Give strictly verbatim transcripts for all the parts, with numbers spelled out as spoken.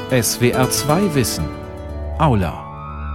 S W R zwei Wissen. Aula.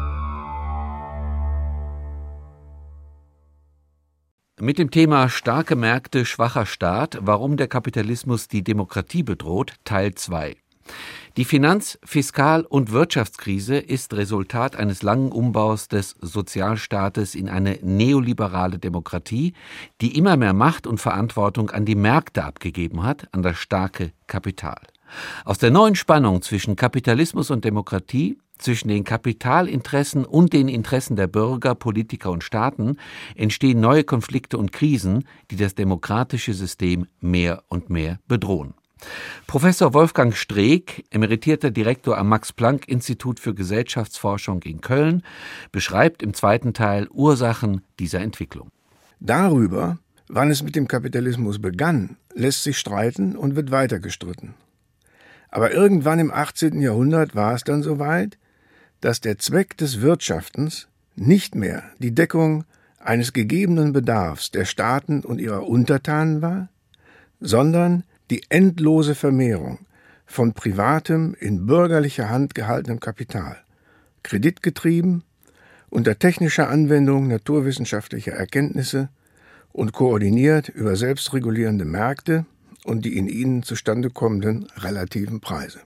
Mit dem Thema Starke Märkte, schwacher Staat, warum der Kapitalismus die Demokratie bedroht, Teil zwei. Die Finanz-, Fiskal- und Wirtschaftskrise ist Resultat eines langen Umbaus des Sozialstaates in eine neoliberale Demokratie, die immer mehr Macht und Verantwortung an die Märkte abgegeben hat, an das starke Kapital. Aus der neuen Spannung zwischen Kapitalismus und Demokratie, zwischen den Kapitalinteressen und den Interessen der Bürger, Politiker und Staaten entstehen neue Konflikte und Krisen, die das demokratische System mehr und mehr bedrohen. Professor Wolfgang Streeck, emeritierter Direktor am Max-Planck-Institut für Gesellschaftsforschung in Köln, beschreibt im zweiten Teil Ursachen dieser Entwicklung. Darüber, wann es mit dem Kapitalismus begann, lässt sich streiten und wird weiter gestritten. Aber irgendwann im achtzehnten Jahrhundert war es dann soweit, dass der Zweck des Wirtschaftens nicht mehr die Deckung eines gegebenen Bedarfs der Staaten und ihrer Untertanen war, sondern die endlose Vermehrung von privatem, in bürgerlicher Hand gehaltenem Kapital, kreditgetrieben, unter technischer Anwendung naturwissenschaftlicher Erkenntnisse und koordiniert über selbstregulierende Märkte und die in ihnen zustande kommenden relativen Preise.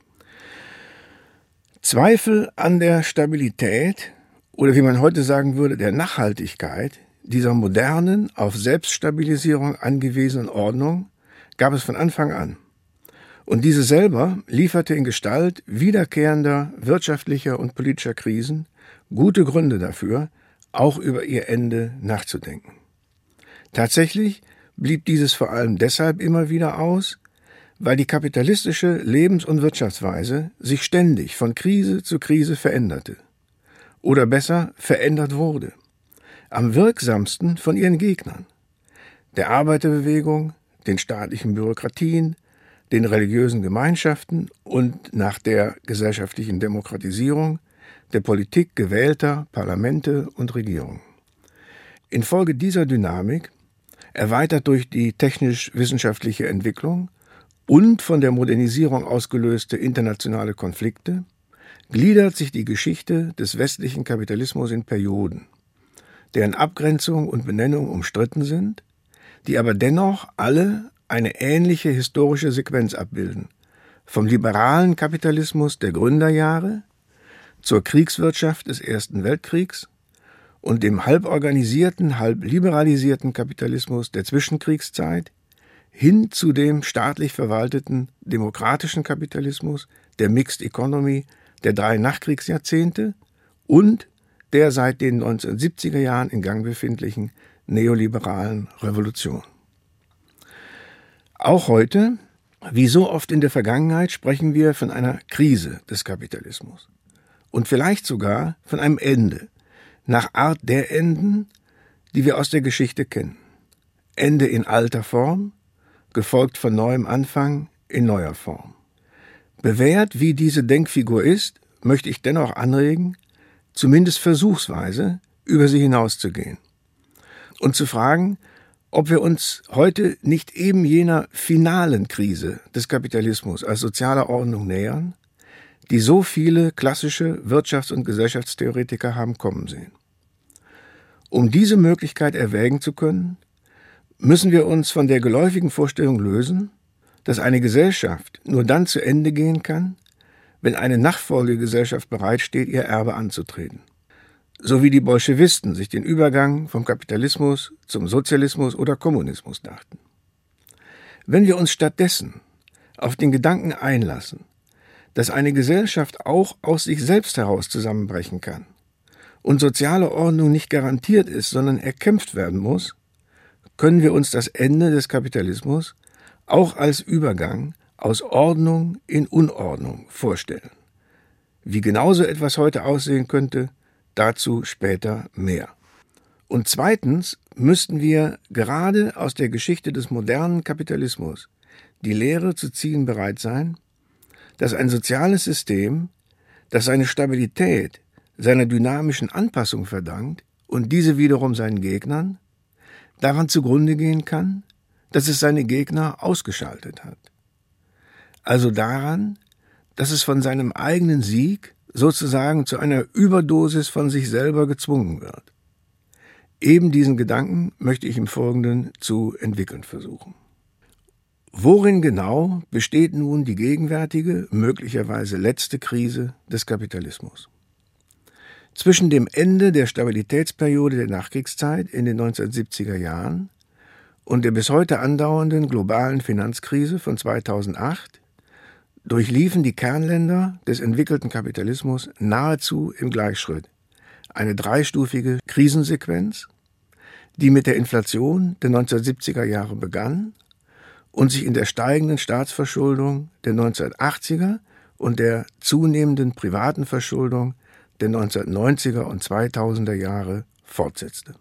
Zweifel an der Stabilität oder wie man heute sagen würde, der Nachhaltigkeit dieser modernen, auf Selbststabilisierung angewiesenen Ordnung gab es von Anfang an. Und diese selber lieferte in Gestalt wiederkehrender wirtschaftlicher und politischer Krisen gute Gründe dafür, auch über ihr Ende nachzudenken. Tatsächlich blieb dieses vor allem deshalb immer wieder aus, weil die kapitalistische Lebens- und Wirtschaftsweise sich ständig von Krise zu Krise veränderte. Oder besser, verändert wurde. Am wirksamsten von ihren Gegnern. Der Arbeiterbewegung, den staatlichen Bürokratien, den religiösen Gemeinschaften und nach der gesellschaftlichen Demokratisierung der Politik gewählter Parlamente und Regierungen. Infolge dieser Dynamik, erweitert durch die technisch-wissenschaftliche Entwicklung und von der Modernisierung ausgelöste internationale Konflikte, gliedert sich die Geschichte des westlichen Kapitalismus in Perioden, deren Abgrenzung und Benennung umstritten sind, die aber dennoch alle eine ähnliche historische Sequenz abbilden, vom liberalen Kapitalismus der Gründerjahre zur Kriegswirtschaft des Ersten Weltkriegs und dem halb organisierten, halb liberalisierten Kapitalismus der Zwischenkriegszeit hin zu dem staatlich verwalteten demokratischen Kapitalismus der Mixed Economy der drei Nachkriegsjahrzehnte und der seit den neunzehnhundertsiebziger Jahren in Gang befindlichen neoliberalen Revolution. Auch heute, wie so oft in der Vergangenheit, sprechen wir von einer Krise des Kapitalismus und vielleicht sogar von einem Ende, nach Art der Enden, die wir aus der Geschichte kennen. Ende in alter Form, gefolgt von neuem Anfang in neuer Form. Bewährt, wie diese Denkfigur ist, möchte ich dennoch anregen, zumindest versuchsweise über sie hinauszugehen und zu fragen, ob wir uns heute nicht eben jener finalen Krise des Kapitalismus als sozialer Ordnung nähern, die so viele klassische Wirtschafts- und Gesellschaftstheoretiker haben kommen sehen. Um diese Möglichkeit erwägen zu können, müssen wir uns von der geläufigen Vorstellung lösen, dass eine Gesellschaft nur dann zu Ende gehen kann, wenn eine Nachfolgegesellschaft bereitsteht, ihr Erbe anzutreten. So wie die Bolschewisten sich den Übergang vom Kapitalismus zum Sozialismus oder Kommunismus dachten. Wenn wir uns stattdessen auf den Gedanken einlassen, dass eine Gesellschaft auch aus sich selbst heraus zusammenbrechen kann und soziale Ordnung nicht garantiert ist, sondern erkämpft werden muss, können wir uns das Ende des Kapitalismus auch als Übergang aus Ordnung in Unordnung vorstellen. Wie genau so etwas heute aussehen könnte, dazu später mehr. Und zweitens müssten wir gerade aus der Geschichte des modernen Kapitalismus die Lehre zu ziehen bereit sein, dass ein soziales System, das seine Stabilität seiner dynamischen Anpassung verdankt und diese wiederum seinen Gegnern, daran zugrunde gehen kann, dass es seine Gegner ausgeschaltet hat. Also daran, dass es von seinem eigenen Sieg sozusagen zu einer Überdosis von sich selber gezwungen wird. Eben diesen Gedanken möchte ich im Folgenden zu entwickeln versuchen. Worin genau besteht nun die gegenwärtige, möglicherweise letzte Krise des Kapitalismus? Zwischen dem Ende der Stabilitätsperiode der Nachkriegszeit in den neunzehnhundertsiebziger Jahren und der bis heute andauernden globalen Finanzkrise von zweitausendacht durchliefen die Kernländer des entwickelten Kapitalismus nahezu im Gleichschritt eine dreistufige Krisensequenz, die mit der Inflation der neunzehnhundertsiebziger Jahre begann und sich in der steigenden Staatsverschuldung der neunzehnhundertachtziger und der zunehmenden privaten Verschuldung der neunzehnhundertneunziger und zweitausender Jahre fortsetzte.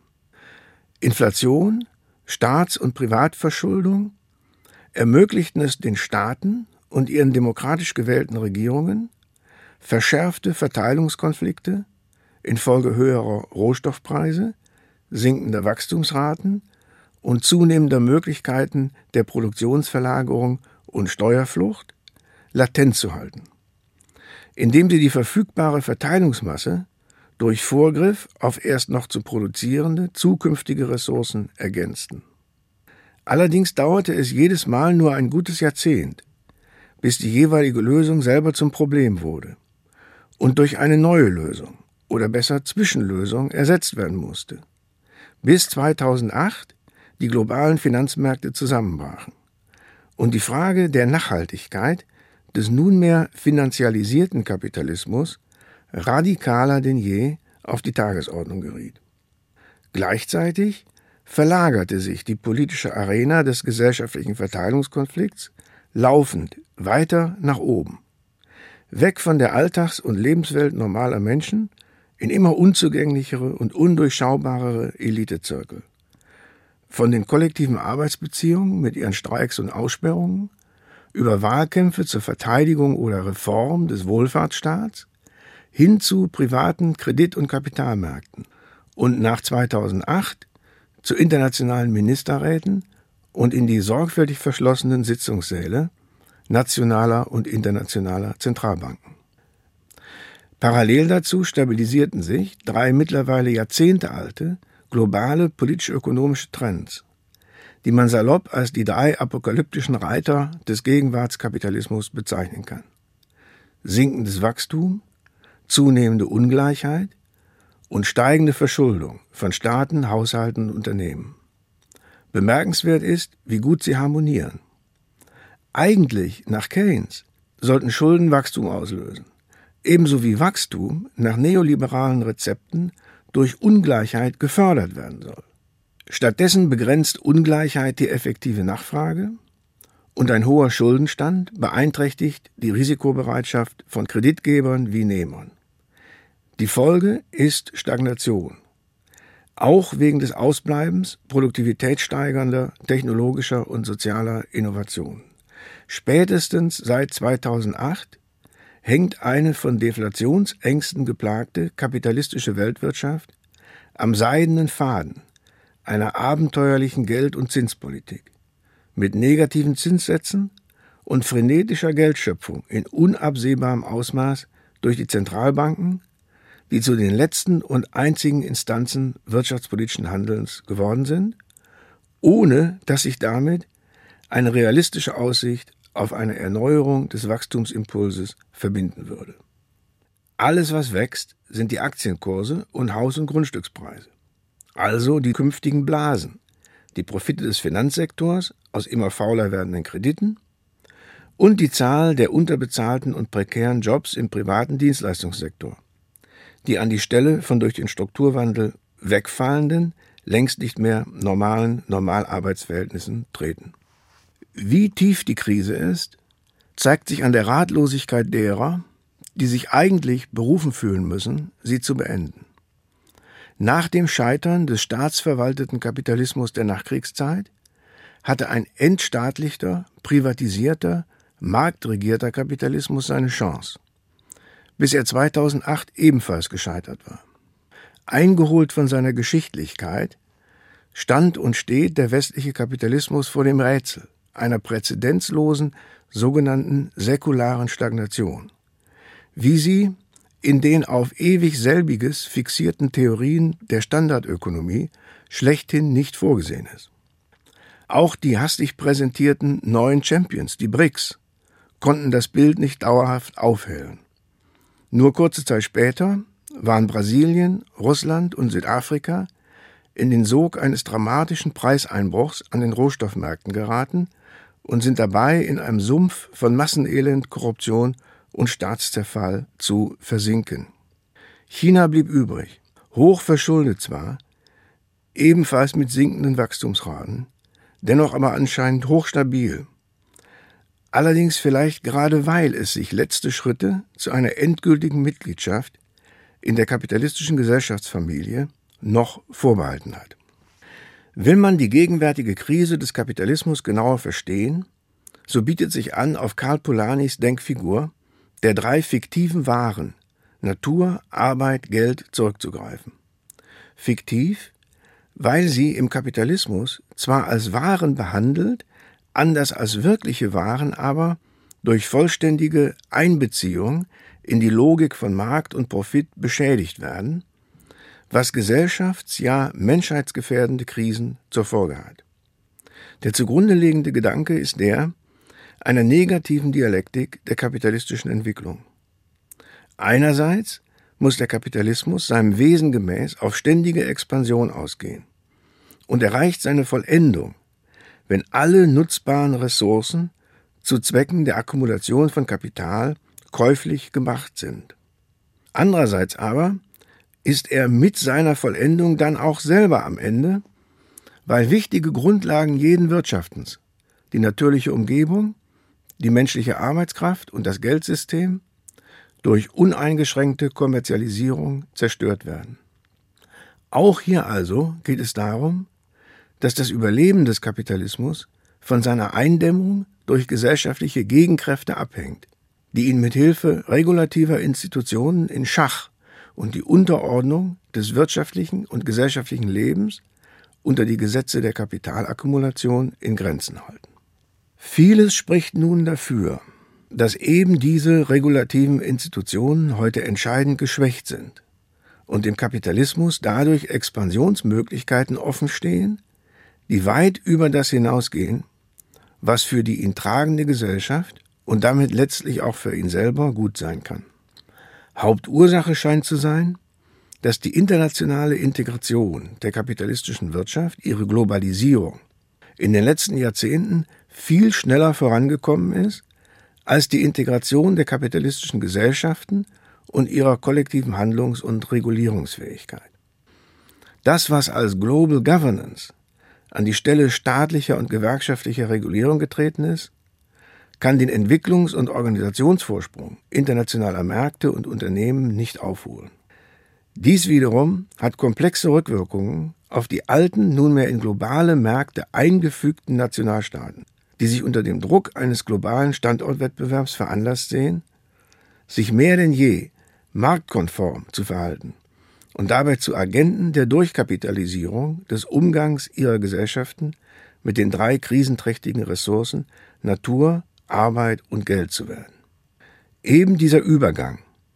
Inflation, Staats- und Privatverschuldung ermöglichten es den Staaten und ihren demokratisch gewählten Regierungen, verschärfte Verteilungskonflikte infolge höherer Rohstoffpreise, sinkender Wachstumsraten und zunehmender Möglichkeiten der Produktionsverlagerung und Steuerflucht latent zu halten, indem sie die verfügbare Verteilungsmasse durch Vorgriff auf erst noch zu produzierende zukünftige Ressourcen ergänzten. Allerdings dauerte es jedes Mal nur ein gutes Jahrzehnt, bis die jeweilige Lösung selber zum Problem wurde und durch eine neue Lösung oder besser Zwischenlösung ersetzt werden musste, bis zweitausendacht die globalen Finanzmärkte zusammenbrachen und die Frage der Nachhaltigkeit des nunmehr finanzialisierten Kapitalismus radikaler denn je auf die Tagesordnung geriet. Gleichzeitig verlagerte sich die politische Arena des gesellschaftlichen Verteilungskonflikts laufend weiter nach oben, weg von der Alltags- und Lebenswelt normaler Menschen in immer unzugänglichere und undurchschaubarere Elitezirkel, von den kollektiven Arbeitsbeziehungen mit ihren Streiks und Aussperrungen über Wahlkämpfe zur Verteidigung oder Reform des Wohlfahrtsstaats hin zu privaten Kredit- und Kapitalmärkten und nach zweitausendacht zu internationalen Ministerräten und in die sorgfältig verschlossenen Sitzungssäle nationaler und internationaler Zentralbanken. Parallel dazu stabilisierten sich drei mittlerweile jahrzehntealte globale politisch-ökonomische Trends, die man salopp als die drei apokalyptischen Reiter des Gegenwartskapitalismus bezeichnen kann. Sinkendes Wachstum, zunehmende Ungleichheit und steigende Verschuldung von Staaten, Haushalten und Unternehmen. Bemerkenswert ist, wie gut sie harmonieren. Eigentlich, nach Keynes, sollten Schulden Wachstum auslösen, ebenso wie Wachstum nach neoliberalen Rezepten durch Ungleichheit gefördert werden soll. Stattdessen begrenzt Ungleichheit die effektive Nachfrage und ein hoher Schuldenstand beeinträchtigt die Risikobereitschaft von Kreditgebern wie Nehmern. Die Folge ist Stagnation, auch wegen des Ausbleibens produktivitätssteigernder technologischer und sozialer Innovationen. Spätestens seit zweitausendacht hängt eine von Deflationsängsten geplagte kapitalistische Weltwirtschaft am seidenen Faden einer abenteuerlichen Geld- und Zinspolitik mit negativen Zinssätzen und frenetischer Geldschöpfung in unabsehbarem Ausmaß durch die Zentralbanken, die zu den letzten und einzigen Instanzen wirtschaftspolitischen Handelns geworden sind, ohne dass sich damit eine realistische Aussicht auf eine Erneuerung des Wachstumsimpulses verbinden würde. Alles, was wächst, sind die Aktienkurse und Haus- und Grundstückspreise. Also die künftigen Blasen, die Profite des Finanzsektors aus immer fauler werdenden Krediten und die Zahl der unterbezahlten und prekären Jobs im privaten Dienstleistungssektor, die an die Stelle von durch den Strukturwandel wegfallenden, längst nicht mehr normalen Normalarbeitsverhältnissen treten. Wie tief die Krise ist, zeigt sich an der Ratlosigkeit derer, die sich eigentlich berufen fühlen müssen, sie zu beenden. Nach dem Scheitern des staatsverwalteten Kapitalismus der Nachkriegszeit hatte ein entstaatlichter, privatisierter, marktregierter Kapitalismus seine Chance, bis er zweitausendacht ebenfalls gescheitert war. Eingeholt von seiner Geschichtlichkeit stand und steht der westliche Kapitalismus vor dem Rätsel, einer präzedenzlosen sogenannten säkularen Stagnation, wie sie in den auf ewig selbiges fixierten Theorien der Standardökonomie schlechthin nicht vorgesehen ist. Auch die hastig präsentierten neuen Champions, die B R I C S, konnten das Bild nicht dauerhaft aufhellen. Nur kurze Zeit später waren Brasilien, Russland und Südafrika in den Sog eines dramatischen Preiseinbruchs an den Rohstoffmärkten geraten und sind dabei, in einem Sumpf von Massenelend, Korruption und Staatszerfall zu versinken. China blieb übrig, hoch verschuldet zwar, ebenfalls mit sinkenden Wachstumsraten, dennoch aber anscheinend hochstabil. Allerdings vielleicht gerade weil es sich letzte Schritte zu einer endgültigen Mitgliedschaft in der kapitalistischen Gesellschaftsfamilie noch vorbehalten hat. Will man die gegenwärtige Krise des Kapitalismus genauer verstehen, so bietet sich an, auf Karl Polanys Denkfigur der drei fiktiven Waren Natur, Arbeit, Geld zurückzugreifen. Fiktiv, weil sie im Kapitalismus zwar als Waren behandelt, anders als wirkliche Waren aber durch vollständige Einbeziehung in die Logik von Markt und Profit beschädigt werden, was gesellschafts-, ja menschheitsgefährdende Krisen zur Folge hat. Der zugrunde liegende Gedanke ist der einer negativen Dialektik der kapitalistischen Entwicklung. Einerseits muss der Kapitalismus seinem Wesen gemäß auf ständige Expansion ausgehen und erreicht seine Vollendung, wenn alle nutzbaren Ressourcen zu Zwecken der Akkumulation von Kapital käuflich gemacht sind. Andererseits aber ist er mit seiner Vollendung dann auch selber am Ende, weil wichtige Grundlagen jeden Wirtschaftens, die natürliche Umgebung, die menschliche Arbeitskraft und das Geldsystem, durch uneingeschränkte Kommerzialisierung zerstört werden. Auch hier also geht es darum, dass das Überleben des Kapitalismus von seiner Eindämmung durch gesellschaftliche Gegenkräfte abhängt, die ihn mit Hilfe regulativer Institutionen in Schach und die Unterordnung des wirtschaftlichen und gesellschaftlichen Lebens unter die Gesetze der Kapitalakkumulation in Grenzen halten. Vieles spricht nun dafür, dass eben diese regulativen Institutionen heute entscheidend geschwächt sind und dem Kapitalismus dadurch Expansionsmöglichkeiten offenstehen, die weit über das hinausgehen, was für die ihn tragende Gesellschaft und damit letztlich auch für ihn selber gut sein kann. Hauptursache scheint zu sein, dass die internationale Integration der kapitalistischen Wirtschaft, ihre Globalisierung, in den letzten Jahrzehnten viel schneller vorangekommen ist als die Integration der kapitalistischen Gesellschaften und ihrer kollektiven Handlungs- und Regulierungsfähigkeit. Das, was als Global Governance an die Stelle staatlicher und gewerkschaftlicher Regulierung getreten ist, kann den Entwicklungs- und Organisationsvorsprung internationaler Märkte und Unternehmen nicht aufholen. Dies wiederum hat komplexe Rückwirkungen auf die alten, nunmehr in globale Märkte eingefügten Nationalstaaten, die sich unter dem Druck eines globalen Standortwettbewerbs veranlasst sehen, sich mehr denn je marktkonform zu verhalten und dabei zu Agenten der Durchkapitalisierung des Umgangs ihrer Gesellschaften mit den drei krisenträchtigen Ressourcen Natur, Arbeit und Geld zu werden. Eben dieser Übergang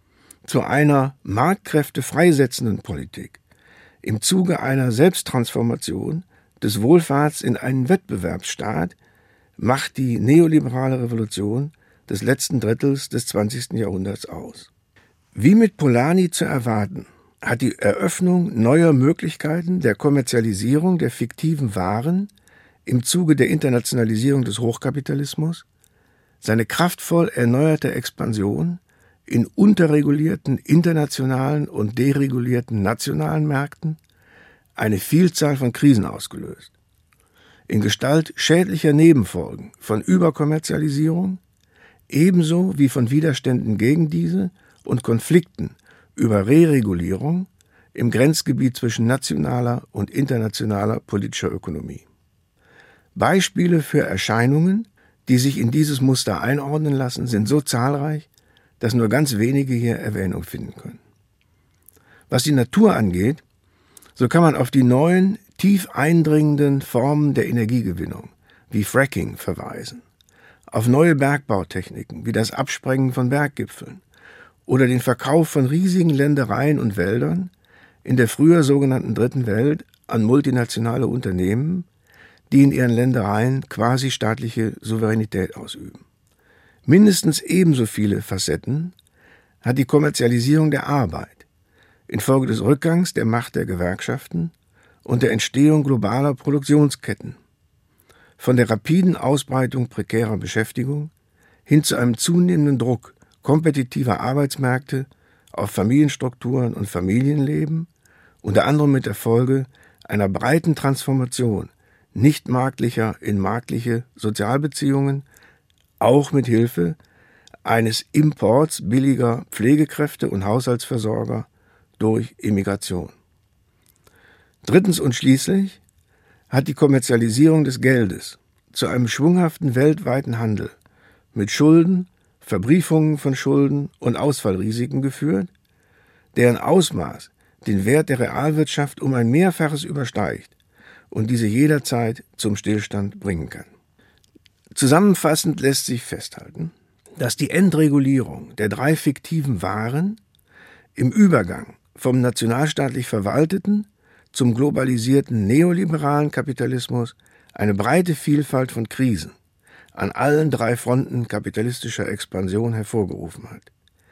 zu einer Marktkräfte freisetzenden Politik im Zuge einer Selbsttransformation des Wohlfahrts in einen Wettbewerbsstaat macht die neoliberale Revolution des letzten Drittels des zwanzigsten Jahrhunderts aus. Wie mit Polanyi zu erwarten, hat die Eröffnung neuer Möglichkeiten der Kommerzialisierung der fiktiven Waren im Zuge der Internationalisierung des Hochkapitalismus seine kraftvoll erneuerte Expansion in unterregulierten internationalen und deregulierten nationalen Märkten eine Vielzahl von Krisen ausgelöst. In Gestalt schädlicher Nebenfolgen von Überkommerzialisierung, ebenso wie von Widerständen gegen diese und Konflikten über Reregulierung im Grenzgebiet zwischen nationaler und internationaler politischer Ökonomie. Beispiele für Erscheinungen, die sich in dieses Muster einordnen lassen, sind so zahlreich, dass nur ganz wenige hier Erwähnung finden können. Was die Natur angeht, so kann man auf die neuen, tief eindringenden Formen der Energiegewinnung, wie Fracking verweisen, auf neue Bergbautechniken wie das Absprengen von Berggipfeln oder den Verkauf von riesigen Ländereien und Wäldern in der früher sogenannten Dritten Welt an multinationale Unternehmen, die in ihren Ländereien quasi staatliche Souveränität ausüben. Mindestens ebenso viele Facetten hat die Kommerzialisierung der Arbeit infolge des Rückgangs der Macht der Gewerkschaften und der Entstehung globaler Produktionsketten, von der rapiden Ausbreitung prekärer Beschäftigung hin zu einem zunehmenden Druck kompetitiver Arbeitsmärkte auf Familienstrukturen und Familienleben, unter anderem mit der Folge einer breiten Transformation nicht marktlicher in marktliche Sozialbeziehungen, auch mit Hilfe eines Imports billiger Pflegekräfte und Haushaltsversorger durch Immigration. Drittens und schließlich hat die Kommerzialisierung des Geldes zu einem schwunghaften weltweiten Handel mit Schulden, Verbriefungen von Schulden und Ausfallrisiken geführt, deren Ausmaß den Wert der Realwirtschaft um ein Mehrfaches übersteigt und diese jederzeit zum Stillstand bringen kann. Zusammenfassend lässt sich festhalten, dass die Entregulierung der drei fiktiven Waren im Übergang vom nationalstaatlich verwalteten zum globalisierten neoliberalen Kapitalismus eine breite Vielfalt von Krisen an allen drei Fronten kapitalistischer Expansion hervorgerufen hat.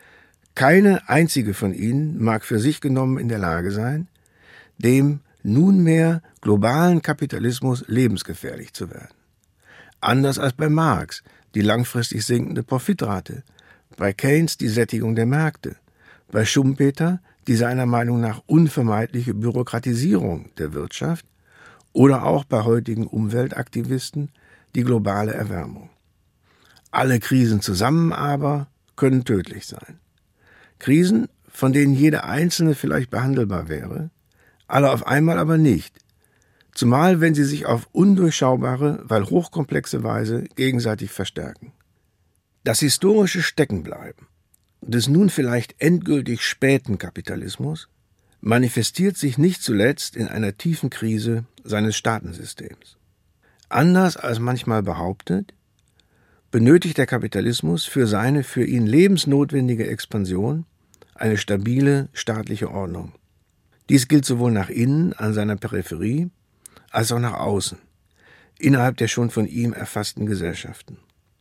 Keine einzige von ihnen mag für sich genommen in der Lage sein, dem nunmehr globalen Kapitalismus lebensgefährlich zu werden. Anders als bei Marx die langfristig sinkende Profitrate, bei Keynes die Sättigung der Märkte, bei Schumpeter die seiner Meinung nach unvermeidliche Bürokratisierung der Wirtschaft oder auch bei heutigen Umweltaktivisten die globale Erwärmung. Alle Krisen zusammen aber können tödlich sein. Krisen, von denen jede einzelne vielleicht behandelbar wäre, alle auf einmal aber nicht, zumal wenn sie sich auf undurchschaubare, weil hochkomplexe Weise gegenseitig verstärken. Das historische Steckenbleiben des nun vielleicht endgültig späten Kapitalismus manifestiert sich nicht zuletzt in einer tiefen Krise seines Staatensystems. Anders als manchmal behauptet, benötigt der Kapitalismus für seine für ihn lebensnotwendige Expansion eine stabile staatliche Ordnung. Dies gilt sowohl nach innen an seiner Peripherie als auch nach außen, innerhalb der schon von ihm erfassten Gesellschaften.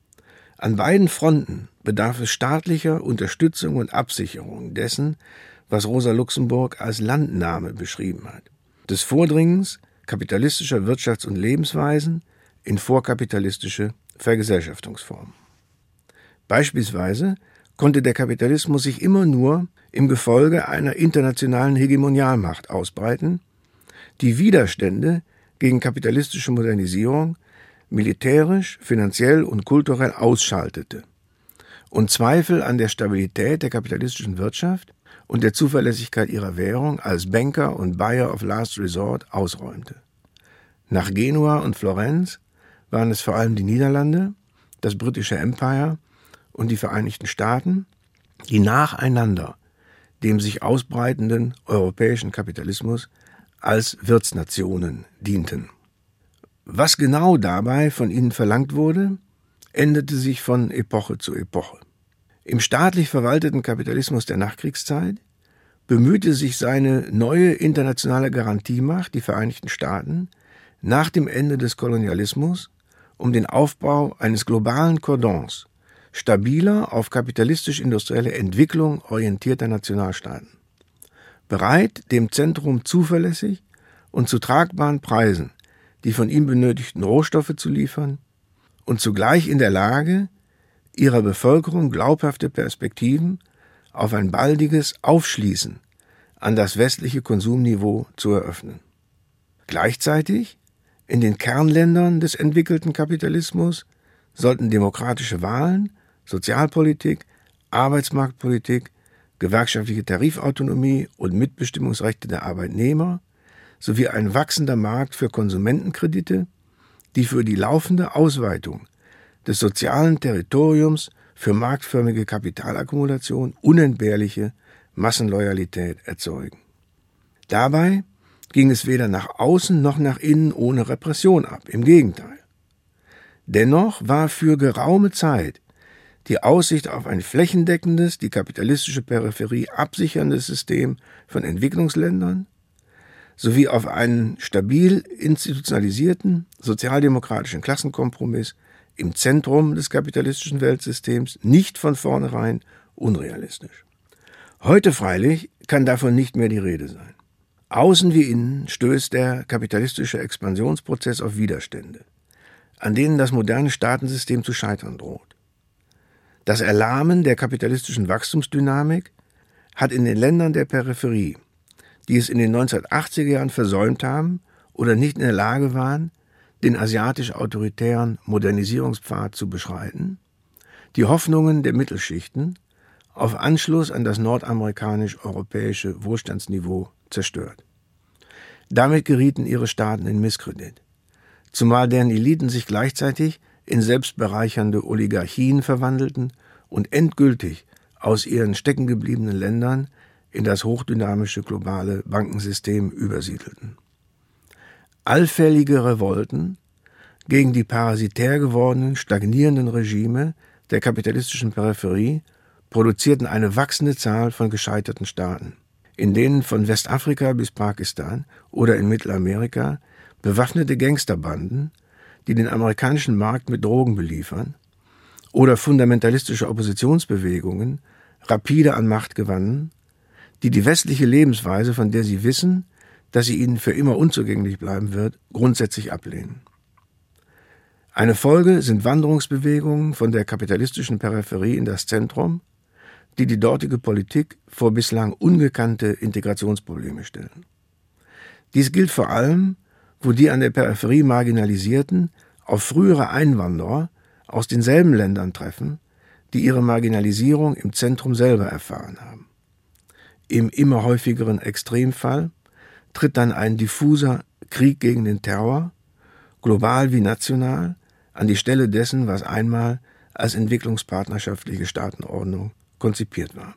An beiden Fronten bedarf es staatlicher Unterstützung und Absicherung dessen, was Rosa Luxemburg als Landnahme beschrieben hat, des Vordringens kapitalistischer Wirtschafts- und Lebensweisen in vorkapitalistische Vergesellschaftungsformen. Beispielsweise konnte der Kapitalismus sich immer nur im Gefolge einer internationalen Hegemonialmacht ausbreiten, die Widerstände gegen kapitalistische Modernisierung militärisch, finanziell und kulturell ausschaltete und Zweifel an der Stabilität der kapitalistischen Wirtschaft und der Zuverlässigkeit ihrer Währung als Banker und Buyer of Last Resort ausräumte. Nach Genua und Florenz waren es vor allem die Niederlande, das britische Empire und die Vereinigten Staaten, die nacheinander dem sich ausbreitenden europäischen Kapitalismus als Wirtsnationen dienten. Was genau dabei von ihnen verlangt wurde, änderte sich von Epoche zu Epoche. Im staatlich verwalteten Kapitalismus der Nachkriegszeit bemühte sich seine neue internationale Garantiemacht, die Vereinigten Staaten, nach dem Ende des Kolonialismus um den Aufbau eines globalen Kordons stabiler auf kapitalistisch-industrielle Entwicklung orientierter Nationalstaaten, bereit, dem Zentrum zuverlässig und zu tragbaren Preisen die von ihm benötigten Rohstoffe zu liefern und zugleich in der Lage, ihrer Bevölkerung glaubhafte Perspektiven auf ein baldiges Aufschließen an das westliche Konsumniveau zu eröffnen. Gleichzeitig, in den Kernländern des entwickelten Kapitalismus, sollten demokratische Wahlen, Sozialpolitik, Arbeitsmarktpolitik, gewerkschaftliche Tarifautonomie und Mitbestimmungsrechte der Arbeitnehmer sowie ein wachsender Markt für Konsumentenkredite, die für die laufende Ausweitung des sozialen Territoriums für marktförmige Kapitalakkumulation unentbehrliche Massenloyalität erzeugen. Dabei ging es weder nach außen noch nach innen ohne Repression ab, im Gegenteil. Dennoch war für geraume Zeit die Aussicht auf ein flächendeckendes, die kapitalistische Peripherie absicherndes System von Entwicklungsländern sowie auf einen stabil institutionalisierten sozialdemokratischen Klassenkompromiss im Zentrum des kapitalistischen Weltsystems nicht von vornherein unrealistisch. Heute freilich kann davon nicht mehr die Rede sein. Außen wie innen stößt der kapitalistische Expansionsprozess auf Widerstände, an denen das moderne Staatensystem zu scheitern droht. Das Erlahmen der kapitalistischen Wachstumsdynamik hat in den Ländern der Peripherie, die es in den neunzehnhundertachtziger Jahren versäumt haben oder nicht in der Lage waren, den asiatisch-autoritären Modernisierungspfad zu beschreiten, die Hoffnungen der Mittelschichten auf Anschluss an das nordamerikanisch-europäische Wohlstandsniveau zerstört. Damit gerieten ihre Staaten in Misskredit, zumal deren Eliten sich gleichzeitig in selbstbereichernde Oligarchien verwandelten und endgültig aus ihren steckengebliebenen Ländern in das hochdynamische globale Bankensystem übersiedelten. Allfällige Revolten gegen die parasitär gewordenen, stagnierenden Regime der kapitalistischen Peripherie produzierten eine wachsende Zahl von gescheiterten Staaten, in denen von Westafrika bis Pakistan oder in Mittelamerika bewaffnete Gangsterbanden, die den amerikanischen Markt mit Drogen beliefern, oder fundamentalistische Oppositionsbewegungen rapide an Macht gewannen, die die westliche Lebensweise, von der sie wissen, dass sie ihnen für immer unzugänglich bleiben wird, grundsätzlich ablehnen. Eine Folge sind Wanderungsbewegungen von der kapitalistischen Peripherie in das Zentrum, die die dortige Politik vor bislang ungekannte Integrationsprobleme stellen. Dies gilt vor allem, wo die an der Peripherie Marginalisierten auf frühere Einwanderer aus denselben Ländern treffen, die ihre Marginalisierung im Zentrum selber erfahren haben. Im immer häufigeren Extremfall tritt dann ein diffuser Krieg gegen den Terror, global wie national, an die Stelle dessen, was einmal als entwicklungspartnerschaftliche Staatenordnung konzipiert war.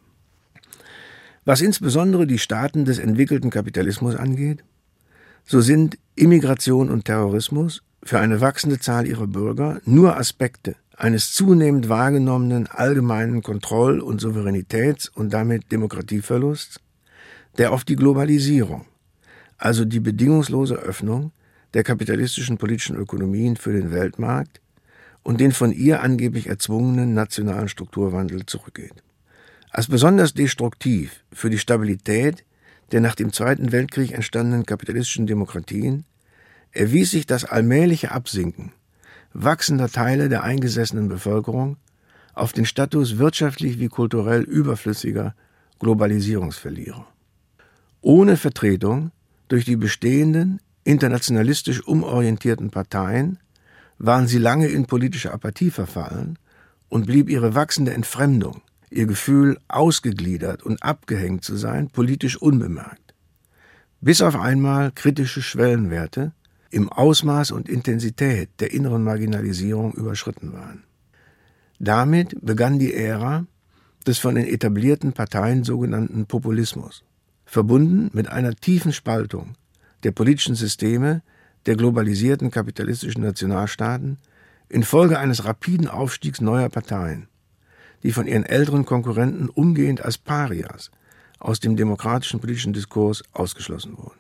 Was insbesondere die Staaten des entwickelten Kapitalismus angeht, so sind Immigration und Terrorismus für eine wachsende Zahl ihrer Bürger nur Aspekte eines zunehmend wahrgenommenen allgemeinen Kontroll- und Souveränitäts- und damit Demokratieverlusts, der auf die Globalisierung, also die bedingungslose Öffnung der kapitalistischen politischen Ökonomien für den Weltmarkt und den von ihr angeblich erzwungenen nationalen Strukturwandel zurückgeht. Als besonders destruktiv für die Stabilität der nach dem Zweiten Weltkrieg entstandenen kapitalistischen Demokratien erwies sich das allmähliche Absinken wachsender Teile der eingesessenen Bevölkerung auf den Status wirtschaftlich wie kulturell überflüssiger Globalisierungsverlierer. Ohne Vertretung durch die bestehenden, internationalistisch umorientierten Parteien waren sie lange in politische Apathie verfallen und blieb ihre wachsende Entfremdung, ihr Gefühl, ausgegliedert und abgehängt zu sein, politisch unbemerkt. Bis auf einmal kritische Schwellenwerte im Ausmaß und Intensität der inneren Marginalisierung überschritten waren. Damit begann die Ära des von den etablierten Parteien sogenannten Populismus, verbunden mit einer tiefen Spaltung der politischen Systeme der globalisierten kapitalistischen Nationalstaaten infolge eines rapiden Aufstiegs neuer Parteien, die von ihren älteren Konkurrenten umgehend als Parias aus dem demokratischen politischen Diskurs ausgeschlossen wurden.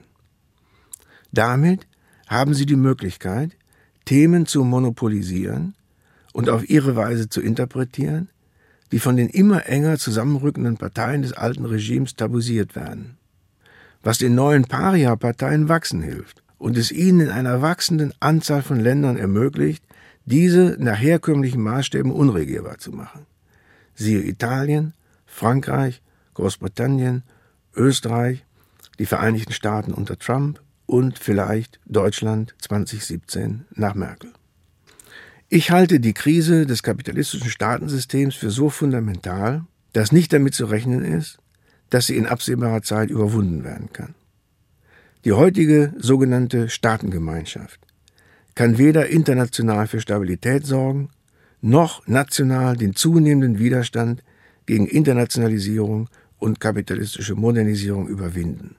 Damit haben sie die Möglichkeit, Themen zu monopolisieren und auf ihre Weise zu interpretieren, die von den immer enger zusammenrückenden Parteien des alten Regimes tabuisiert werden, was den neuen Paria-Parteien wachsen hilft und es ihnen in einer wachsenden Anzahl von Ländern ermöglicht, diese nach herkömmlichen Maßstäben unregierbar zu machen. Siehe Italien, Frankreich, Großbritannien, Österreich, die Vereinigten Staaten unter Trump und vielleicht Deutschland zwanzig siebzehn nach Merkel. Ich halte die Krise des kapitalistischen Staatensystems für so fundamental, dass nicht damit zu rechnen ist, dass sie in absehbarer Zeit überwunden werden kann. Die heutige sogenannte Staatengemeinschaft kann weder international für Stabilität sorgen, noch national den zunehmenden Widerstand gegen Internationalisierung und kapitalistische Modernisierung überwinden.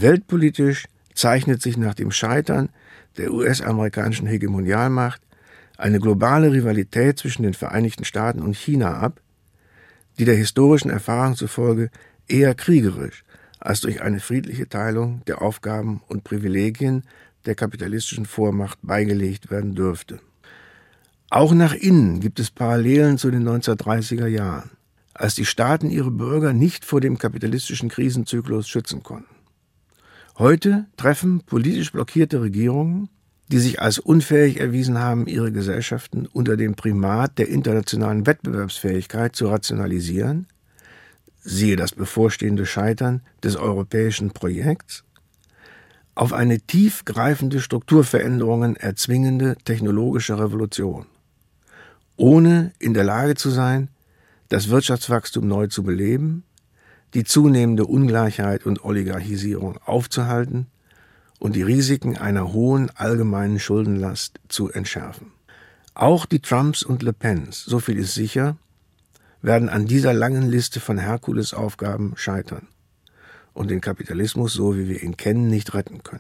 Weltpolitisch zeichnet sich nach dem Scheitern der U S-amerikanischen Hegemonialmacht eine globale Rivalität zwischen den Vereinigten Staaten und China ab, die der historischen Erfahrung zufolge eher kriegerisch als durch eine friedliche Teilung der Aufgaben und Privilegien der kapitalistischen Vormacht beigelegt werden dürfte. Auch nach innen gibt es Parallelen zu den neunzehnhundertdreißiger Jahren, als die Staaten ihre Bürger nicht vor dem kapitalistischen Krisenzyklus schützen konnten. Heute treffen politisch blockierte Regierungen, die sich als unfähig erwiesen haben, ihre Gesellschaften unter dem Primat der internationalen Wettbewerbsfähigkeit zu rationalisieren, siehe das bevorstehende Scheitern des europäischen Projekts, auf eine tiefgreifende Strukturveränderungen erzwingende technologische Revolution, ohne in der Lage zu sein, das Wirtschaftswachstum neu zu beleben, die zunehmende Ungleichheit und Oligarchisierung aufzuhalten und die Risiken einer hohen allgemeinen Schuldenlast zu entschärfen. Auch die Trumps und Le Pens, so viel ist sicher, werden an dieser langen Liste von Herkulesaufgaben scheitern und den Kapitalismus, so wie wir ihn kennen, nicht retten können.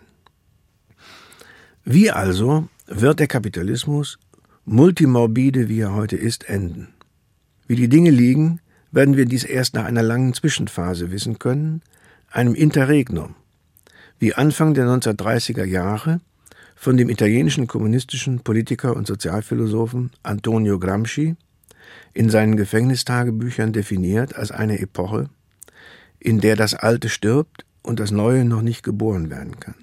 Wie also wird der Kapitalismus, multimorbide wie er heute ist, enden? Wie die Dinge liegen, werden wir dies erst nach einer langen Zwischenphase wissen können, einem Interregnum, wie Anfang der neunzehnhundertdreißiger Jahre von dem italienischen kommunistischen Politiker und Sozialphilosophen Antonio Gramsci in seinen Gefängnistagebüchern definiert als eine Epoche, in der das Alte stirbt und das Neue noch nicht geboren werden kann.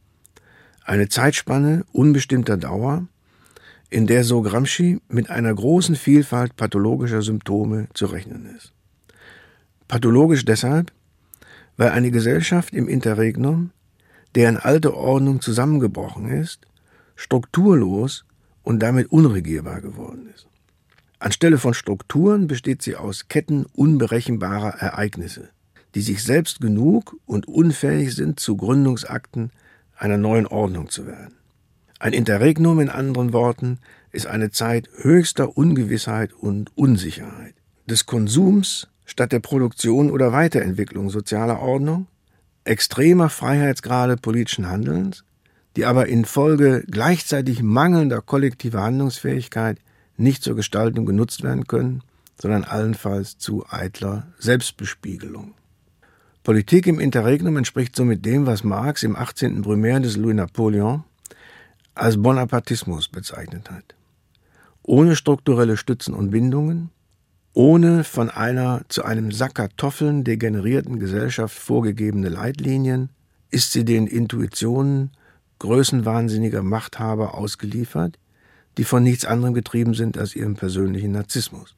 Eine Zeitspanne unbestimmter Dauer, in der, so Gramsci, mit einer großen Vielfalt pathologischer Symptome zu rechnen ist. Pathologisch deshalb, weil eine Gesellschaft im Interregnum, deren alte Ordnung zusammengebrochen ist, strukturlos und damit unregierbar geworden ist. Anstelle von Strukturen besteht sie aus Ketten unberechenbarer Ereignisse, die sich selbst genug und unfähig sind, zu Gründungsakten einer neuen Ordnung zu werden. Ein Interregnum, in anderen Worten, ist eine Zeit höchster Ungewissheit und Unsicherheit, des Konsums statt der Produktion oder Weiterentwicklung sozialer Ordnung, extremer Freiheitsgrade politischen Handelns, die aber infolge gleichzeitig mangelnder kollektiver Handlungsfähigkeit nicht zur Gestaltung genutzt werden können, sondern allenfalls zu eitler Selbstbespiegelung. Politik im Interregnum entspricht somit dem, was Marx im achtzehnten Brumaire des Louis Napoleon als Bonapartismus bezeichnet hat. Ohne strukturelle Stützen und Bindungen, ohne von einer zu einem Sack Kartoffeln degenerierten Gesellschaft vorgegebene Leitlinien, ist sie den Intuitionen größenwahnsinniger Machthaber ausgeliefert, die von nichts anderem getrieben sind als ihrem persönlichen Narzissmus.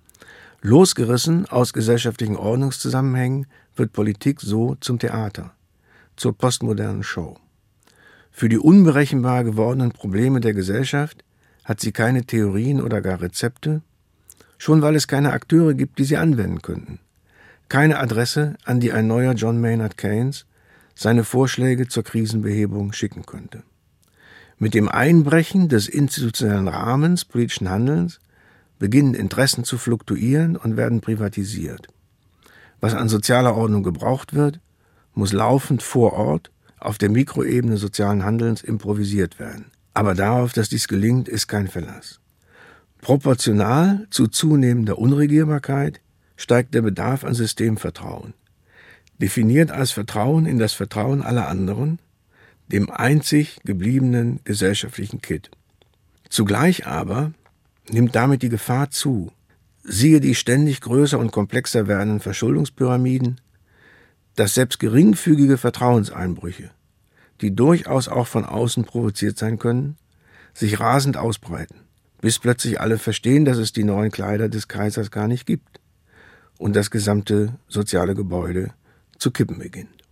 Losgerissen aus gesellschaftlichen Ordnungszusammenhängen wird Politik so zum Theater, zur postmodernen Show. Für die unberechenbar gewordenen Probleme der Gesellschaft hat sie keine Theorien oder gar Rezepte, schon weil es keine Akteure gibt, die sie anwenden könnten. Keine Adresse, an die ein neuer John Maynard Keynes seine Vorschläge zur Krisenbehebung schicken könnte. Mit dem Einbrechen des institutionellen Rahmens politischen Handelns beginnen Interessen zu fluktuieren und werden privatisiert. Was an sozialer Ordnung gebraucht wird, muss laufend vor Ort auf der Mikroebene sozialen Handelns improvisiert werden. Aber darauf, dass dies gelingt, ist kein Verlass. Proportional zu zunehmender Unregierbarkeit steigt der Bedarf an Systemvertrauen, definiert als Vertrauen in das Vertrauen aller anderen, dem einzig gebliebenen gesellschaftlichen Kitt. Zugleich aber nimmt damit die Gefahr zu, siehe die ständig größer und komplexer werdenden Verschuldungspyramiden, dass selbst geringfügige Vertrauenseinbrüche, die durchaus auch von außen provoziert sein können, sich rasend ausbreiten, bis plötzlich alle verstehen, dass es die neuen Kleider des Kaisers gar nicht gibt und das gesamte soziale Gebäude zu kippen beginnt.